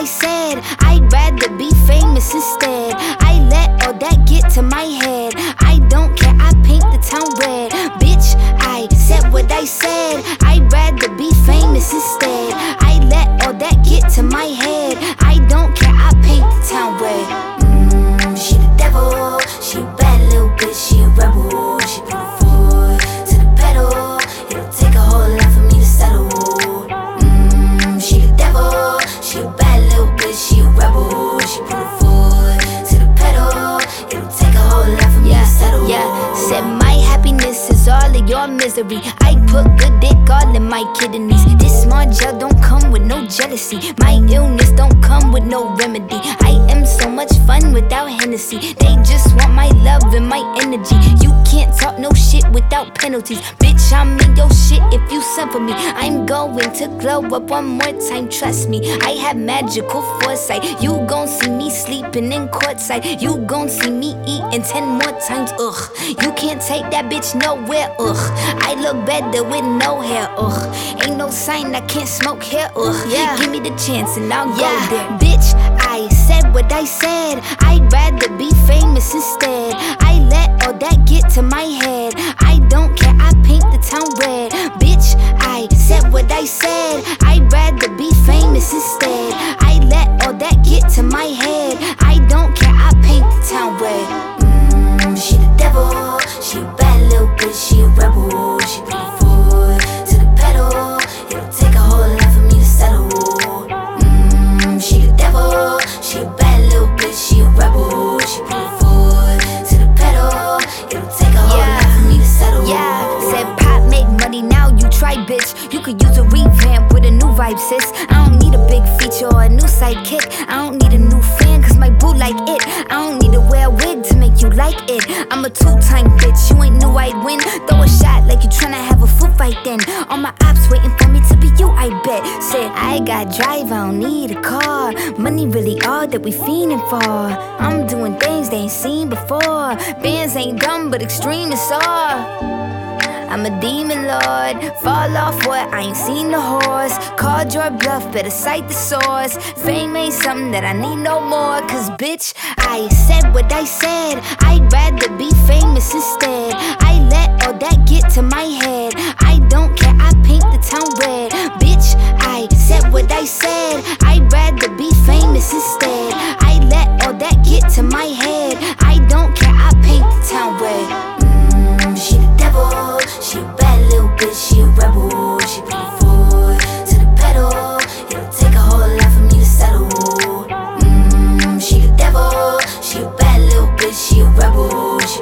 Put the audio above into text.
I said. I'd rather be famous instead. I let all that get to my head. I don't care, I paint the town red. Bitch, I said what I said. I'd rather be famous instead. I let all that get to my head. I don't care, I paint the town red. She the devil, she a bad little bitch, she a rebel. She put her foot to the pedal. It'll take a whole lot for me to settle. She the devil, she a bad little bitch, she a rebel. She put her foot to the pedal. It'll take a whole lot for me to settle. Yeah, said my happiness is all of your misery. I put good dick all in my kidneys. This small gel don't come with no jealousy. My illness don't come with no remedy. I am so much fun without Hennessy. They just want my love and my energy. You can't talk no shit without penalties. Bitch, I'm in your shit if you send for me. I'm going to glow up one more time, trust me. I have magical foresight. You gon' see me sleeping in courtside. You gon' see me eating 10 more times, ugh. You can't take that bitch nowhere, ugh. I look better with no hair, ugh. Ain't no sign I can't smoke here, ugh. Yeah. Give me the chance and I'll go there. Bitch, I said what I said. I'd rather be famous instead. I let all that get to my head. I don't care, I paint the town red. Bitch, I said what I said. I'd rather be famous instead. I let all that get to my head. I don't care, I paint the town red. She the devil, she a bad little bitch, she a rebel. She put her foot to the pedal. It'll take a whole lot for me to settle. She the devil, she a bad little bitch, she a rebel. She put her foot to the pedal. It'll take a whole lot for me to settle. Yeah, said pop make money, now you try, bitch. You could use a revamp with a new vibe, sis. I don't need a big feature or a new sidekick. I don't need a new fan, cause my boo like it. I don't need to wear a wig to make you like it. I'm a two-time bitch, you ain't knew I'd win. Throw a shot like you tryna have a foot fight then. All my ops waiting for me to be you, I bet. Said I got drive, I don't need a car. Money really all that we fiending for. I'm doing things they ain't seen before. Bands ain't dumb but extreme is all. I'm a demon lord, fall off what, I ain't seen the horse. Called your bluff, better cite the source. Fame ain't something that I need no more. Cause bitch, I said what I said. I'd rather be famous instead. I let all that get to my head. I don't care, I paint the town red. Bitch, I said what I said. I'd rather be famous instead. I let all that get to my head. I don't care, I paint the town red. She the devil, she a bad little bitch, she a rebel. She put her foot to the pedal. It'll take a whole lot for me to settle. She the devil, she a bad little bitch, she a rebel.